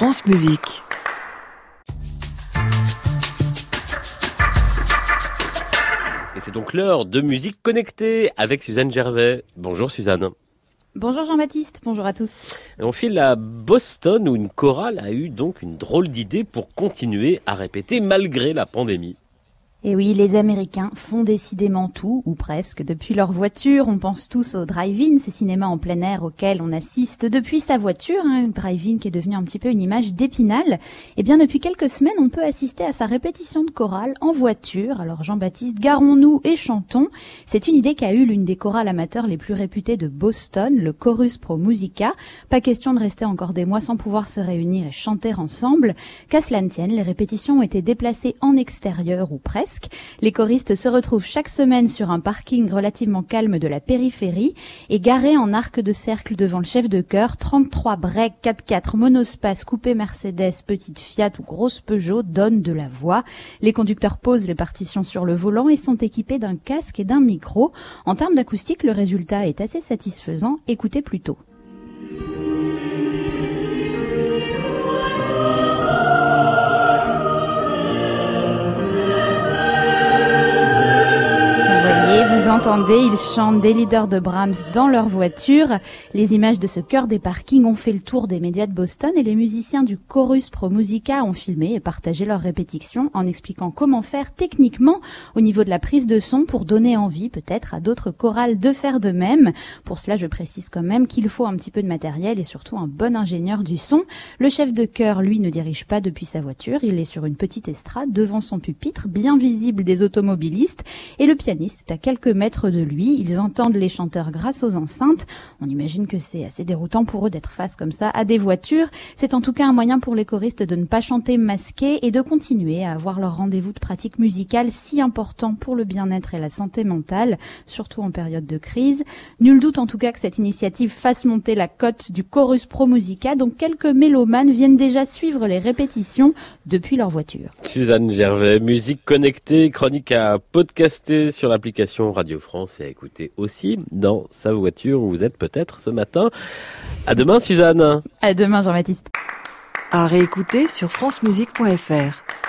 France Musique. Et c'est donc l'heure de musique connectée avec Suzanne Gervais. Bonjour Suzanne. Bonjour Jean-Baptiste, bonjour à tous. Et on file à Boston où une chorale a eu donc une drôle d'idée pour continuer à répéter malgré la pandémie. Et oui, les Américains font décidément tout, ou presque, depuis leur voiture. On pense tous au drive-in, ces cinémas en plein air auxquels on assiste depuis sa voiture, un drive-in qui est devenu un petit peu une image d'Épinal. Eh bien, depuis quelques semaines, on peut assister à sa répétition de chorale en voiture. Alors Jean-Baptiste, garons-nous et chantons. C'est une idée qu'a eue l'une des chorales amateurs les plus réputées de Boston, le Chorus Pro Musica. Pas question de rester encore des mois sans pouvoir se réunir et chanter ensemble. Qu'à cela ne tienne, les répétitions ont été déplacées en extérieur ou presque. Les choristes se retrouvent chaque semaine sur un parking relativement calme de la périphérie et garés en arc de cercle devant le chef de chœur, 33 breaks, 4x4, monospace, coupé Mercedes, petite Fiat ou grosse Peugeot donnent de la voix. Les conducteurs posent les partitions sur le volant et sont équipés d'un casque et d'un micro. En termes d'acoustique, le résultat est assez satisfaisant. Écoutez plutôt. Vous entendez, ils chantent des leaders de Brahms dans leur voiture. Les images de ce chœur des parkings ont fait le tour des médias de Boston et les musiciens du Chorus Pro Musica ont filmé et partagé leurs répétitions en expliquant comment faire techniquement au niveau de la prise de son pour donner envie peut-être à d'autres chorales de faire de même. Pour cela, je précise quand même qu'il faut un petit peu de matériel et surtout un bon ingénieur du son. Le chef de chœur, lui, ne dirige pas depuis sa voiture. Il est sur une petite estrade devant son pupitre, bien visible des automobilistes, et le pianiste est à quelques mètres de lui. Ils entendent les chanteurs grâce aux enceintes. On imagine que c'est assez déroutant pour eux d'être face comme ça à des voitures. C'est en tout cas un moyen pour les choristes de ne pas chanter masqués et de continuer à avoir leur rendez-vous de pratique musicale si important pour le bien-être et la santé mentale, surtout en période de crise. Nul doute en tout cas que cette initiative fasse monter la cote du Chorus Pro Musica, dont quelques mélomanes viennent déjà suivre les répétitions depuis leur voiture. Suzanne Gervais, musique connectée, chronique à podcaster sur l'application Radio France et à écouter aussi dans sa voiture où vous êtes peut-être ce matin. À demain Suzanne. À demain Jean-Baptiste. À réécouter sur francemusique.fr.